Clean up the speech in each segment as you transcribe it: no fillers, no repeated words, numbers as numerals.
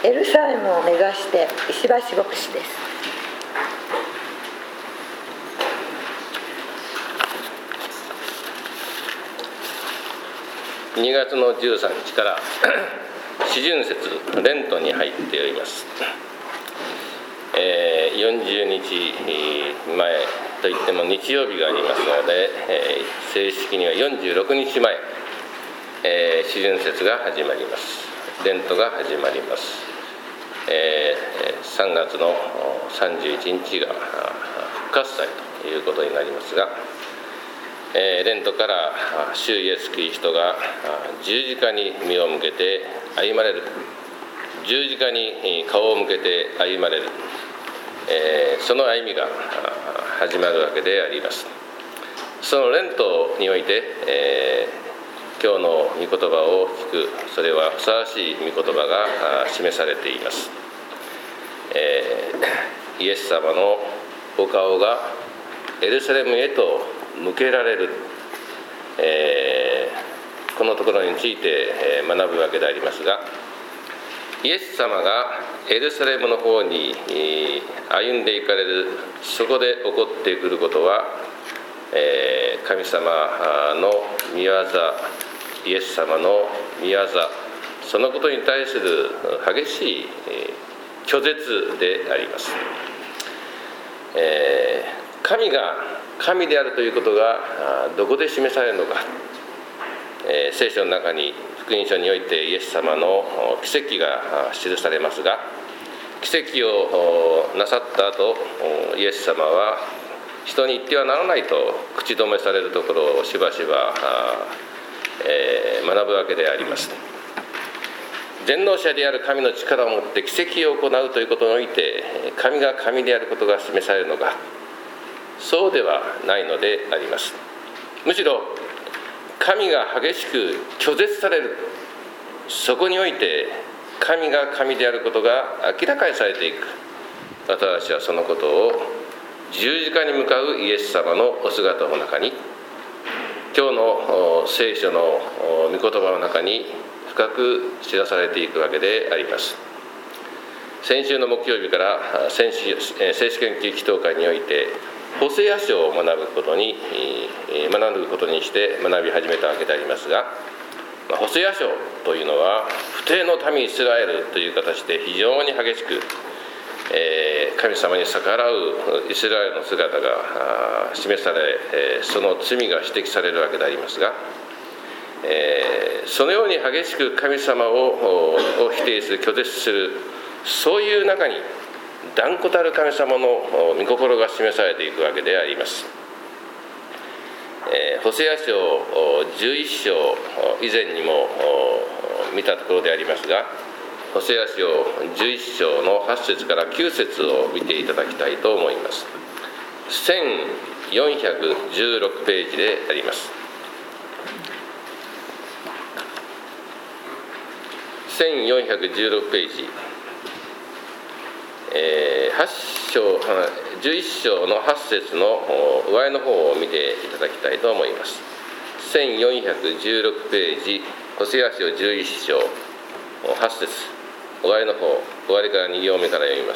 エルサレムを目指して石橋牧師です。 2月の13日から四旬節レントに入っております。40日前といっても日曜日がありますので、正式には46日前、四旬節が始まります。レントが始まります。3月の31日が復活祭ということになりますが、レントから主イエス・キリストが十字架に身を向けて歩まれる、十字架に顔を向けて歩まれる、その歩みが始まるわけであります。そのレントにおいて、今日の御言葉を聞く、それはふさわしい御言葉が示されています。イエス様のお顔がエルサレムへと向けられる、このところについて学ぶわけでありますが、イエス様がエルサレムの方に歩んでいかれる、そこで起こってくることは、神様の御業、イエス様の御業、そのことに対する激しい拒絶であります。神が神であるということがどこで示されるのか、聖書の中に福音書においてイエス様の奇跡が記されますが、奇跡をなさった後、イエス様は人に言ってはならないと口止めされるところをしばしば学ぶわけであります。全能者である神の力を持って奇跡を行うということにおいて、神が神であることが示されるのか、そうではないのであります。むしろ神が激しく拒絶される、そこにおいて神が神であることが明らかにされていく。私たちはそのことを十字架に向かうイエス様のお姿の中に、今日の聖書の御言葉の中に深く知らされていくわけであります。先週の木曜日から聖書研究祈祷会においてホセア書を学ぶことにして学び始めたわけでありますが、ホセア書というのは不貞の民イスラエルという形で非常に激しく、神様に逆らうイスラエルの姿が示され、その罪が指摘されるわけでありますが、そのように激しく神様を否定する、拒絶する、そういう中に断固たる神様の御心が示されていくわけであります。ホセア書11章以前にも見たところでありますが、ホセア書11章の8節から9節を見ていただきたいと思います。1416ページであります。1416ページ、11章の8節の上の方を見ていただきたいと思います。1416ページ、ホセア書11章8節、上の方、終わりから2行目から読みます。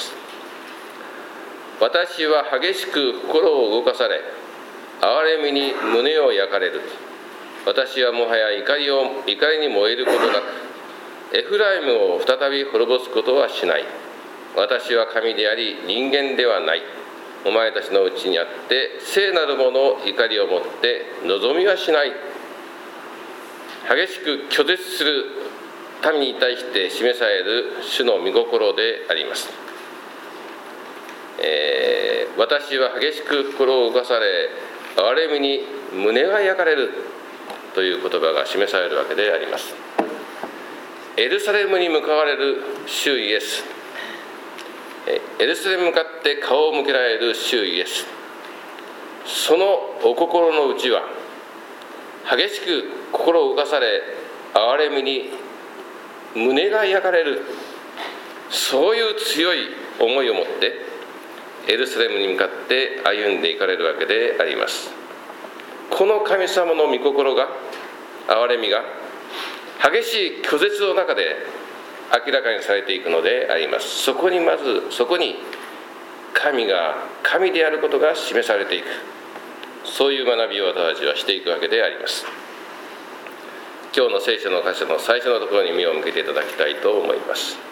私は激しく心を動かされ、憐れみに胸を焼かれる。私はもはや怒りに燃えることなく、エフライムを再び滅ぼすことはしない。私は神であり人間ではない。お前たちのうちにあって聖なるものを怒りをもって望みはしない。激しく拒絶する民に対して示される主の御心であります。私は激しく心を動かされ、憐れみに胸が焼かれるという言葉が示されるわけであります。エルサレムに向かわれる主イエス、エルサレムに向かって顔を向けられる主イエス、そのお心の内は激しく心を動かされ、憐れみに胸が焼かれる、そういう強い思いを持ってエルサレムに向かって歩んでいかれるわけであります。この神様の御心が、憐れみが激しい拒絶の中で明らかにされていくのであります。そこに神が神であることが示されていく、そういう学びを私たちはしていくわけであります。今日の聖書の箇所の最初のところに目を向けていただきたいと思います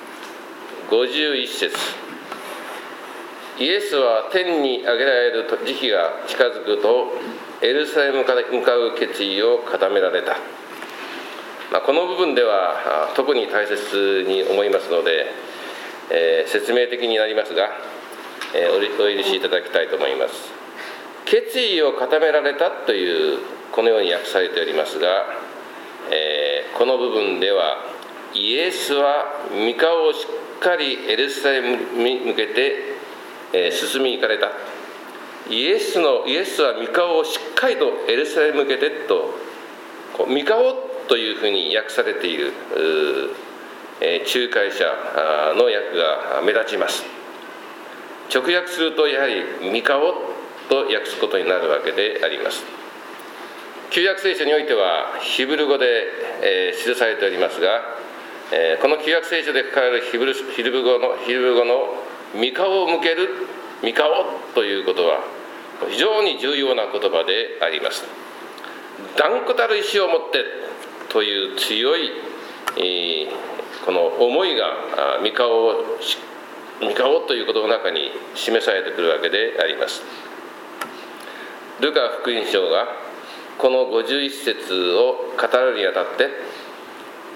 。51節、イエスは天に上げられる時期が近づくとエルサレムから向かう決意を固められた。この部分では特に大切に思いますので、説明的になりますが、お許しいただきたいと思います。決意を固められたというこのように訳されておりますが、この部分ではイエスは御顔をしっかりエルサレムに向けて、進み行かれた。イエスは御顔をしっかりとエルサレムに向けてと、御顔というふうに訳されている仲介者の訳が目立ちます。直訳するとやはり御顔と訳すことになるわけであります。旧約聖書においてはヒブル語で、記されておりますが、この旧約聖書で書かれるヒブル語の御顔を向ける、御顔ということは非常に重要な言葉であります。断固たる意志を持ってという強い、この思いが御顔ということの中に示されてくるわけであります。ルカ福音書がこの51節を語るにあたって、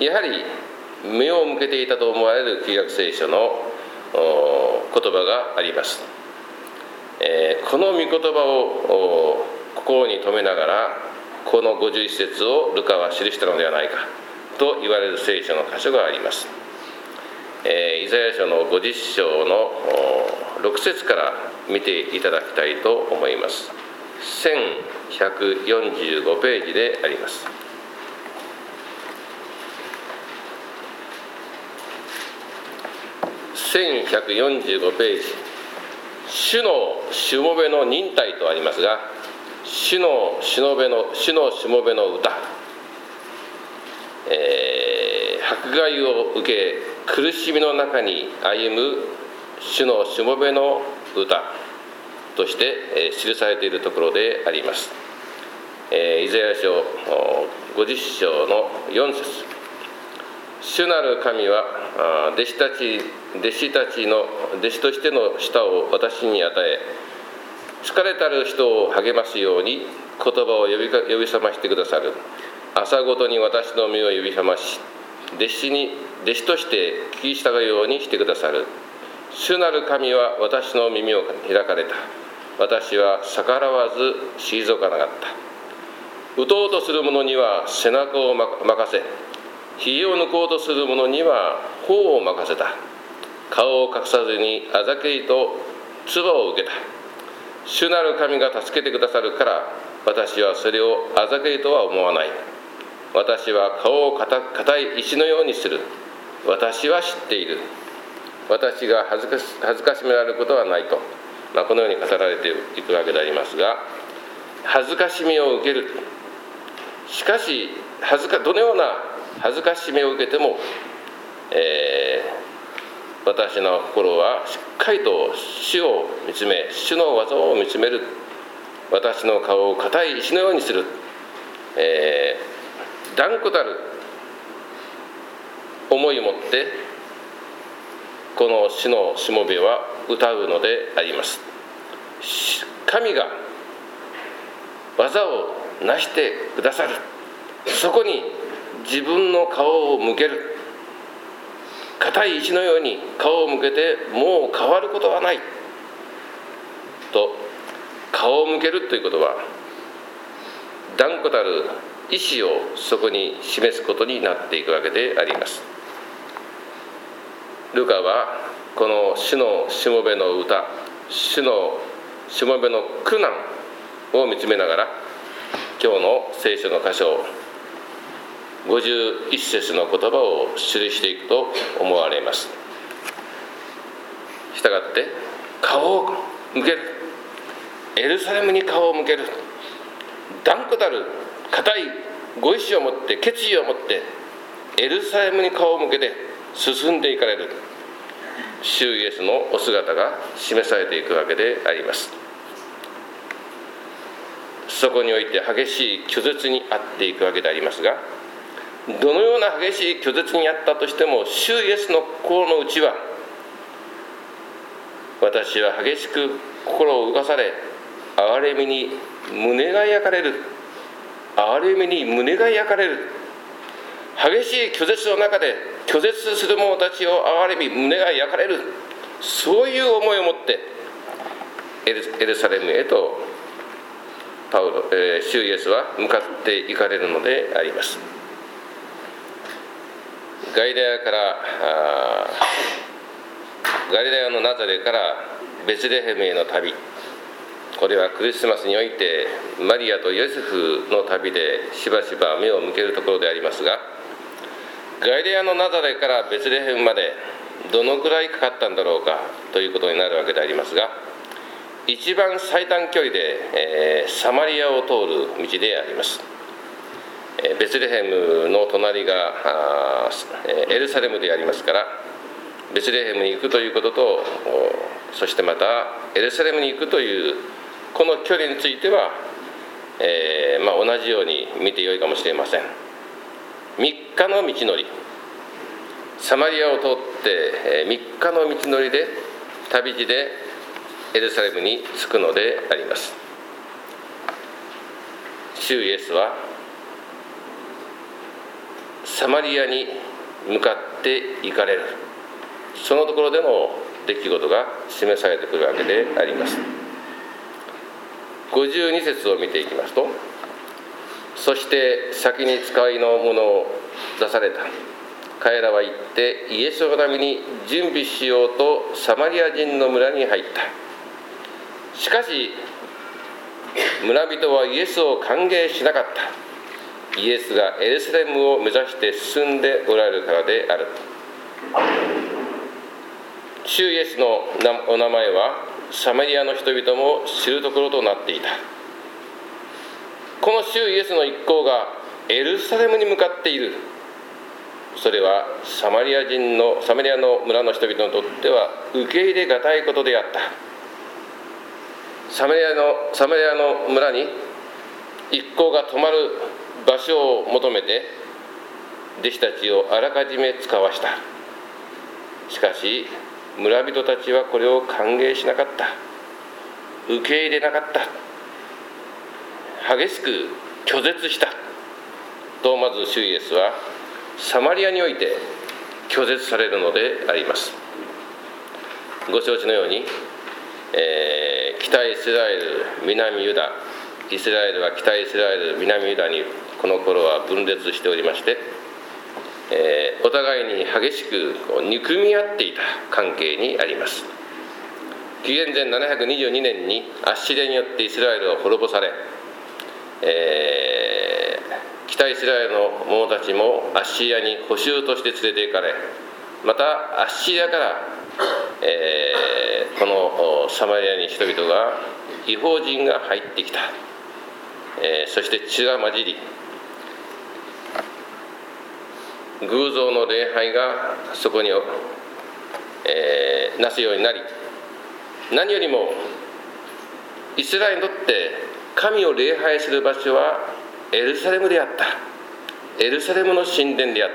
やはり目を向けていたと思われる旧約聖書の言葉があります。この御言葉を心に留めながら、この51節をルカは記したのではないかと言われる聖書の箇所があります。イザヤ書の50章の6節から見ていただきたいと思います。1145ページであります。1145ページ、主のしもべの忍耐とありますが、主のしもべの歌、迫害を受け苦しみの中に歩む主のしもべの歌として、記されているところであります。イザヤ書50章の4節、主なる神は弟子としての舌を私に与え、疲れたる人を励ますように言葉を呼び覚ましてくださる。朝ごとに私の身を呼び覚まし、弟子として聞き従うようにしてくださる。主なる神は私の耳を開かれた。私は逆らわず退かなかった。撃とうとする者には背中を任せ、ひげを抜こうとする者には頬を任せた。顔を隠さずにあざけりと唾を受けた。主なる神が助けてくださるから、私はそれをあざけりとは思わない。私は顔を固い石のようにする。私は知っている。私が恥ずかしめられることはないと、このように語られていくわけでありますが、恥ずかしみを受ける。しかしどのような恥ずかしみを受けても、私の心はしっかりと主を見つめ、主の技を見つめる。私の顔を固い石のようにする。断固たる思いを持ってこの主のしもべは歌うのであります。神が技を成してくださる。そこに自分の顔を向ける。固い石のように顔を向けて、もう変わることはないと顔を向けるということは、断固たる意志をそこに示すことになっていくわけであります。ルカはこの主のしもべの歌、主のしもべの苦難を見つめながら、今日の聖書の箇所51節の言葉を記していくと思われます。したがって顔を向ける、エルサレムに顔を向ける、断固たる固いご意志を持って、決意を持ってエルサレムに顔を向けて、 進んでいかれる主イエスのお姿が示されていくわけであります。そこにおいて激しい拒絶にあっていくわけでありますが、どのような激しい拒絶にあったとしても、主イエスの心の内は、私は激しく心を動かされ、憐れみに胸が焼かれる、憐れみに胸が焼かれる、激しい拒絶の中で拒絶する者たちを憐れみ胸が焼かれる、そういう思いを持ってエルサレムへと主イエスは向かっていかれるのであります。ガリラヤのナザレからベツレヘムへの旅、これはクリスマスにおいてマリアとヨセフの旅でしばしば目を向けるところでありますが、ガリラヤのナザレからベツレヘムまでどのくらいかかったんだろうかということになるわけでありますが、一番最短距離で、サマリアを通る道であります。ベツレヘムの隣がエルサレムでありますから、ベツレヘムに行くということと、そしてまたエルサレムに行くというこの距離については、同じように見てよいかもしれません。3日の道のり、サマリアを通って3日の道のりで旅路でエルサレムに着くのであります。主イエスはサマリアに向かって行かれる、そのところでの出来事が示されてくるわけであります。52節を見ていきますと、そして先に使いのものを出された。彼らは行ってイエスのために準備しようとサマリア人の村に入った。しかし村人はイエスを歓迎しなかった。イエスがエルサレムを目指して進んでおられるからである。主イエスのお名前はサマリアの人々も知るところとなっていた。この主イエスの一行がエルサレムに向かっている。それはサマリアの村の人々にとっては受け入れがたいことであった。サマリアの村に一行が泊まる場所を求めて弟子たちをあらかじめ使わした。しかし村人たちはこれを歓迎しなかった。受け入れなかった。激しく拒絶したと、まず主イエスはサマリアにおいて拒絶されるのであります。ご承知のように、北イスラエル、南ユダ、イスラエルは北イスラエル、南ユダにこの頃は分裂しておりまして、お互いに激しく憎み合っていた関係にあります。紀元前722年にアッシリアによってイスラエルは滅ぼされ、北イスラエルの者たちもアッシリアに捕囚として連れて行かれ、またアッシリアから、このサマリアに人々が異邦人が入ってきた。そして血が混じり、偶像の礼拝がそこになすようになり、何よりもイスラエルにとって神を礼拝する場所はエルサレムであった。エルサレムの神殿であった。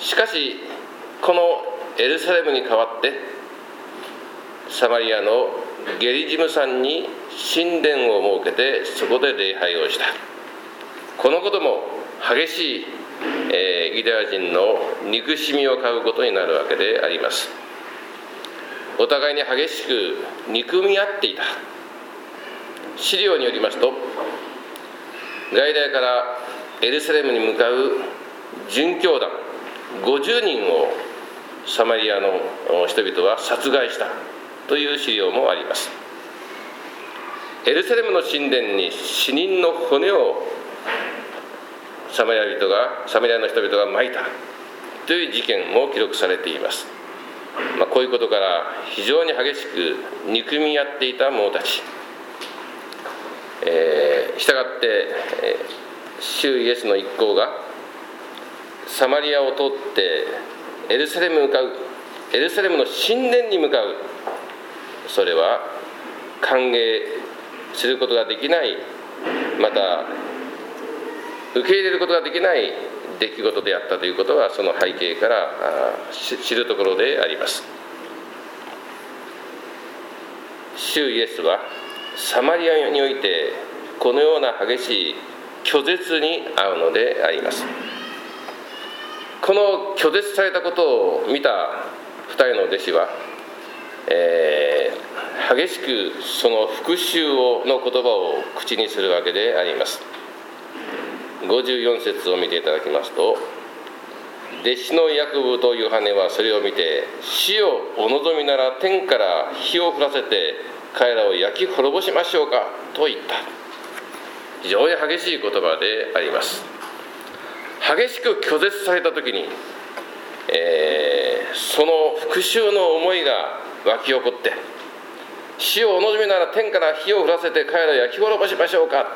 しかしこのエルサレムに代わってサマリアのゲリジム山に神殿を設けてそこで礼拝をした。このことも激しいユダヤ人の憎しみを買うことになるわけであります。お互いに激しく憎み合っていた。資料によりますと、ガリラヤからエルサレムに向かう殉教団50人をサマリアの人々は殺害したという資料もあります。エルサレムの神殿に死人の骨をサマリアの人々が撒いたという事件も記録されています。こういうことから非常に激しく憎み合っていた者たち、したがって主イエスの一行がサマリアを通ってエルサレムに向かう、エルサレムの神殿に向かう。それは歓迎することができない、また受け入れることができない出来事であったということは、その背景から知るところであります。主イエスはサマリアにおいてこのような激しい拒絶に遭うのであります。この拒絶されたことを見た2人の弟子は、激しくその復讐の言葉を口にするわけであります。54節を見ていただきますと、弟子のヤコブとヨハネはそれを見て、主よお望みなら天から火を降らせて彼らを焼き滅ぼしましょうかと言った。非常に激しい言葉であります。激しく拒絶された時に、その復讐の思いが湧き起こって、主よお望みなら天から火を降らせて彼らを焼き滅ぼしましょうか、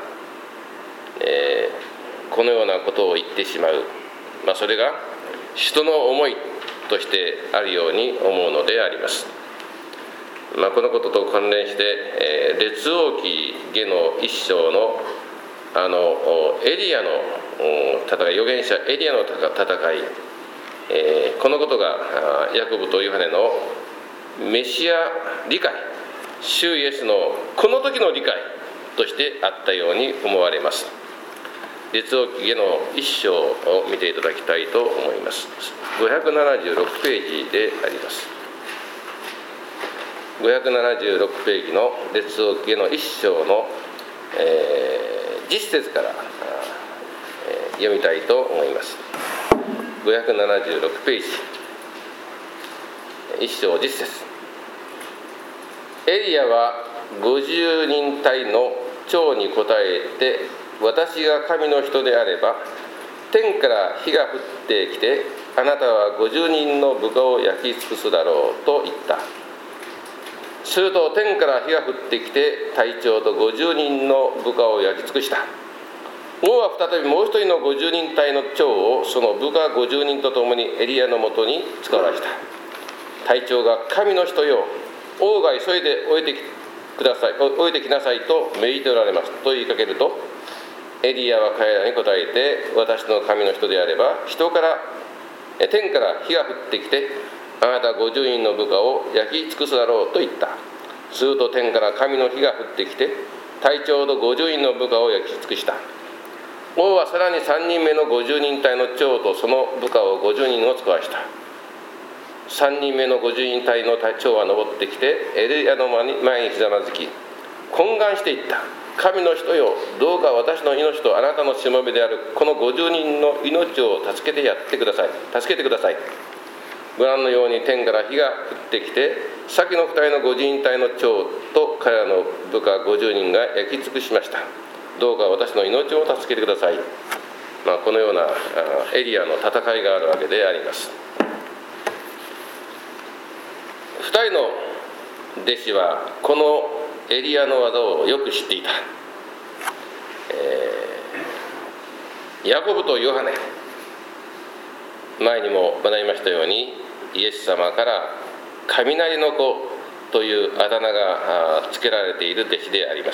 このようなことを言ってしまう、それが人の思いとしてあるように思うのであります。このことと関連して、列王記下の一章のエリアの戦い、預言者エリアの戦い、このことがヤコブとヨハネのメシア理解、主イエスのこの時の理解としてあったように思われます。列王記下の一章を見ていただきたいと思います。576ページであります。576ページの列王記下の一章の、10節から読みたいと思います。576ページ、一章10節。エリアは50人隊の長に答えて、私が神の人であれば天から火が降ってきてあなたは50人の部下を焼き尽くすだろうと言った。すると天から火が降ってきて隊長と50人の部下を焼き尽くした。王は再びもう一人の50人隊の長をその部下50人と共にエリアのもとに使わした。隊長が神の人よ、王が急いで降りてきなさいと命じておられますと言いかけると、エリアは彼らに答えて、私の神の人であれば天から火が降ってきてあなた50人の部下を焼き尽くすだろうと言った。すると天から神の火が降ってきて隊長と50人の部下を焼き尽くした。王はさらに3人目の50人隊の長とその部下を50人を使わした。3人目の50人隊の長は登ってきてエリアの前にひざまずき懇願していった。神の人よ、どうか私の命とあなたのしもべであるこの50人の命を助けてください。ご覧のように天から火が降ってきて先の2人の50人隊の長と彼らの部下50人が焼き尽くしました。どうか私の命を助けてください。このようなエリアの戦いがあるわけであります。2人の弟子はこのエリアの技をよく知っていた。ヤコブとヨハネ、前にも学びましたようにイエス様から雷の子というあだ名が付けられている弟子であります。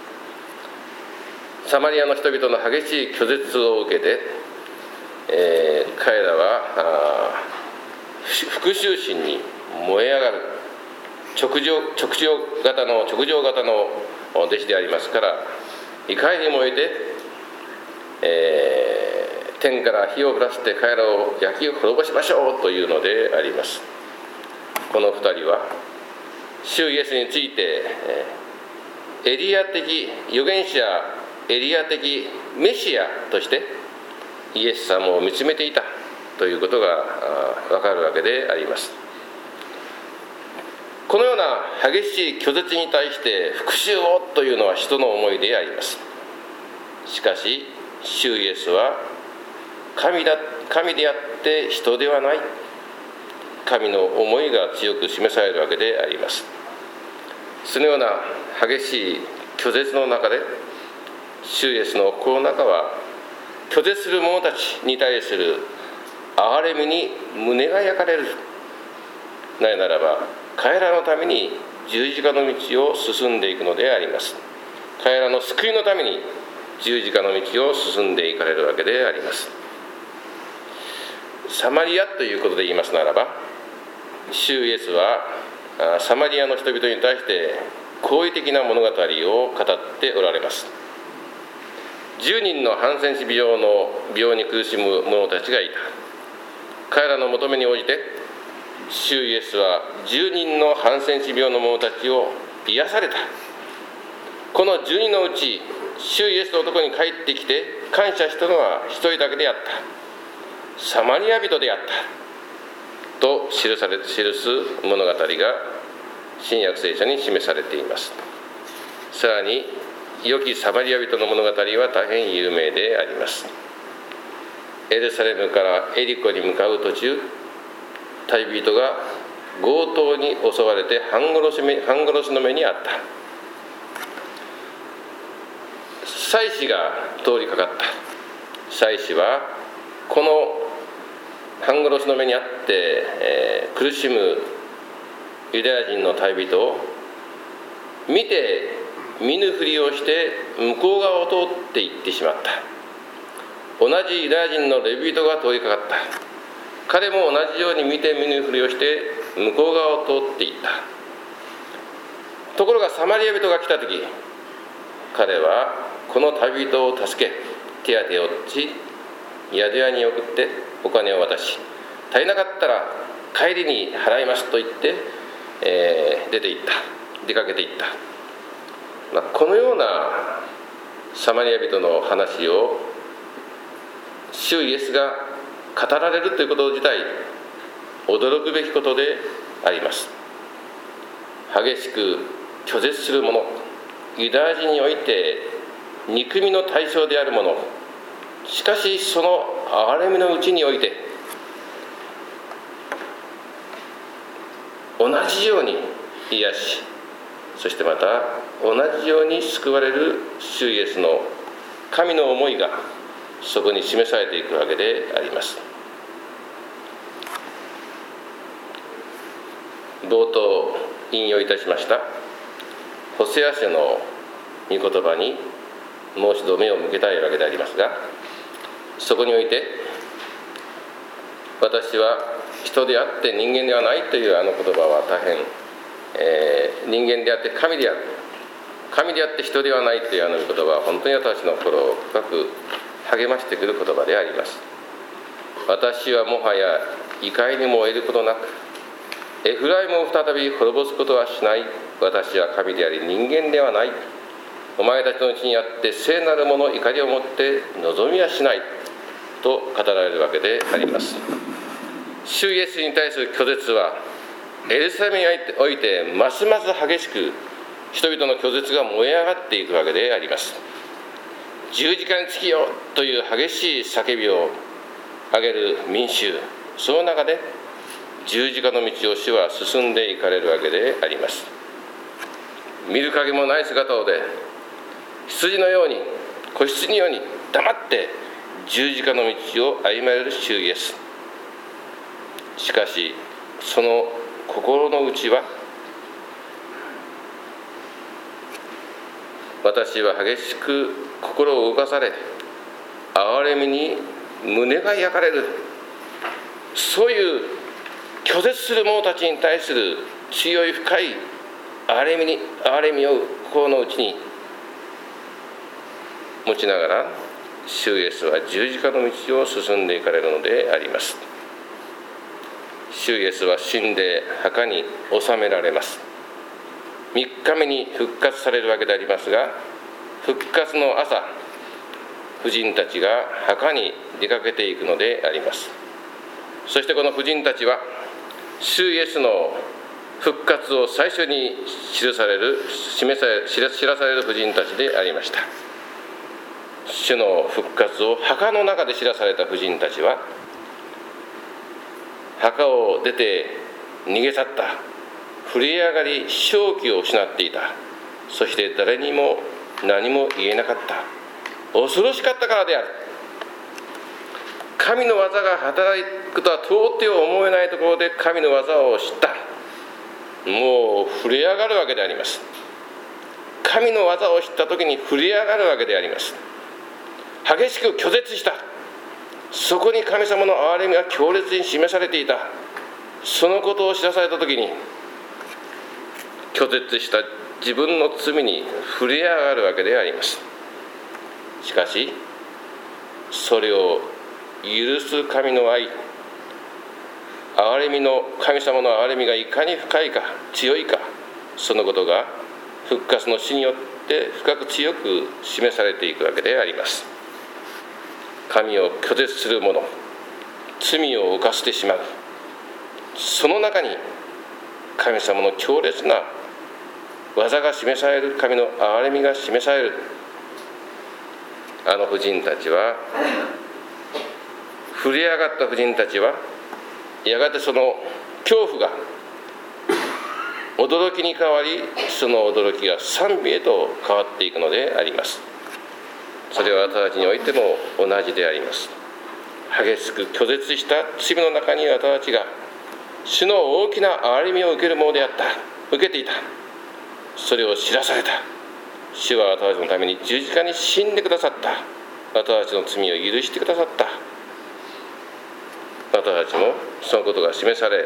サマリアの人々の激しい拒絶を受けて、彼らは復讐心に燃え上がる直情型の弟子でありますから、怒りに燃えて、天から火を降らせて彼らを焼き滅ぼしましょうというのであります。この2人は主イエスについて、エリア的預言者、エリア的メシアとしてイエス様を見つめていたということが分かるわけであります。このような激しい拒絶に対して復讐をというのは人の思いであります。しかし主イエスは神であって人ではない、神の思いが強く示されるわけであります。そのような激しい拒絶の中で主イエスの心の中は拒絶する者たちに対する憐れみに胸が焼かれる。なぜならば彼らのために十字架の道を進んでいくのであります。彼らの救いのために十字架の道を進んでいかれるわけであります。サマリアということで言いますならば、主イエスはサマリアの人々に対して好意的な物語を語っておられます。10人のハンセン氏病の病に苦しむ者たちがいた。彼らの求めに応じて主イエスは10人のハンセン氏病の者たちを癒された。この10人のうち主イエスのところに帰ってきて感謝したのは一人だけであった。サマリア人であったと記す物語が新約聖書に示されています。さらに良きサマリア人の物語は大変有名であります。エルサレムからエリコに向かう途中、旅人が強盗に襲われて半殺しの目にあった。祭司が通りかかった。祭司はこの半殺しの目にあって、苦しむユダヤ人の旅人を見て見ぬふりをして向こう側を通って行ってしまった。同じユダヤ人のレビ人が通りかかった。彼も同じように見て見ぬふりをして向こう側を通っていった。ところがサマリア人が来た時、彼はこの旅人を助け手当をし、宿屋に送ってお金を渡し、足りなかったら帰りに払いますと言って、出かけていった。このようなサマリア人の話を主イエスが語られるということ自体驚くべきことであります。激しく拒絶する者、ユダヤ人において憎みの対象である者、しかしその憐れみのうちにおいて同じように癒し、そしてまた同じように救われる主イエスの神の思いがそこに示されていくわけであります。冒頭引用いたしましたホセア書の御言葉にもう一度目を向けたいわけでありますが、そこにおいて私は人であって人間ではないというあの言葉は大変、人間であって神である、神であって人ではないというあの御言葉は本当に私の心を深く励ましてくる言葉であります。私はもはや怒りに燃えることなく、エフライムを再び滅ぼすことはしない。私は神であり人間ではない。お前たちのうちにあって聖なるもの怒りを持って望みはしないと語られるわけであります。主イエスに対する拒絶はエルサレムにおいてますます激しく人々の拒絶が燃え上がっていくわけであります。十字架につきよという激しい叫びを上げる民衆、その中で十字架の道を主は進んでいかれるわけであります。見る影もない姿で羊のように子羊のように黙って十字架の道を歩まれる主イエス。しかしその心の内は、私は激しく心を動かされ憐れみに胸が焼かれる、そういう拒絶する者たちに対する強い深い憐れみを心の内に持ちながら、主イエスは十字架の道を進んでいかれるのであります。主イエスは死んで墓に納められます。3日目に復活されるわけでありますが、復活の朝、婦人たちが墓に出かけていくのであります。そしてこの婦人たちは主イエスの復活を最初に知らされる婦人たちでありました。主の復活を墓の中で知らされた婦人たちは、墓を出て逃げ去った、震え上がり正気を失っていた、そして誰にも何も言えなかった、恐ろしかったからである。 神の技が働くとは到底思えないところで神の技を知った。もう震え上がるわけであります。神の技を知った時に震え上がるわけであります。激しく拒絶した。そこに神様の憐れみが強烈に示されていた。そのことを知らされた時に、拒絶した自分の罪に震え上がるわけであります。しかしそれを許す神の愛、憐れみの神様の憐れみがいかに深いか強いか、そのことが復活の死によって深く強く示されていくわけであります。神を拒絶する者、罪を犯してしまう、その中に神様の強烈な技が示される、神の憐れみが示される。あの婦人たちは、震え上がった婦人たちは、やがてその恐怖が驚きに変わり、その驚きが賛美へと変わっていくのであります。それは私たちにおいても同じであります。激しく拒絶した罪の中に私たちが主の大きな憐れみを受けるものであった、受けていた。それを知らされた。主は私たちのために十字架に死んでくださった。私たちの罪を許してくださった。私たちもそのことが示され、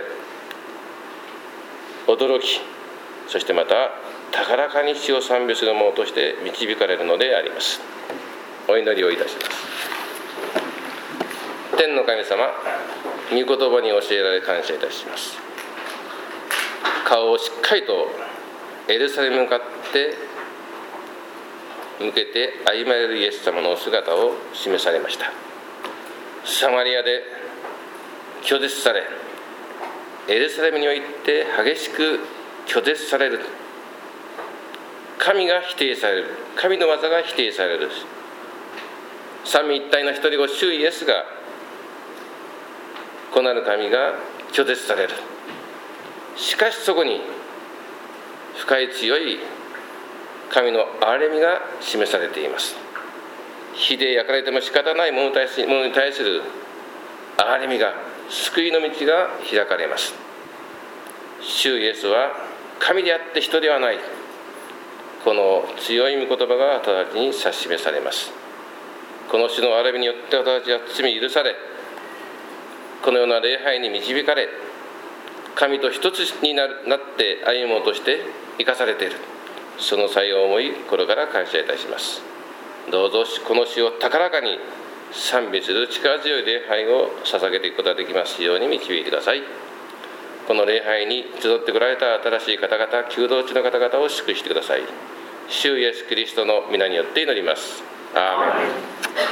驚き、そしてまた高らかに主を賛美する者として導かれるのであります。お祈りをいたします。天の神様、御言葉に教えられ感謝いたします。顔をしっかりとエルサレムに向かって向けて歩まれるイエス様のお姿を示されました。サマリアで拒絶され、エルサレムにおいて激しく拒絶される。神が否定される。神の技が否定される。三位一体の一人子主イエスが、子なる神が拒絶される。しかしそこに深い強い神の憐れみが示されています。火で焼かれても仕方ないものに対する憐れみが、救いの道が開かれます。主イエスは神であって人ではない。この強い御言葉が私たちに指し示されます。この主の憐れみによって私たちは罪許され、このような礼拝に導かれ、神と一つになって歩む者として生かされている。その際を思い、心から感謝いたします。どうぞこの主を高らかに賛美する力強い礼拝を捧げていくことができますように導いてください。この礼拝に集ってこられた新しい方々、求道地の方々を祝してください。主イエスキリストの皆によって祈ります。アーメン。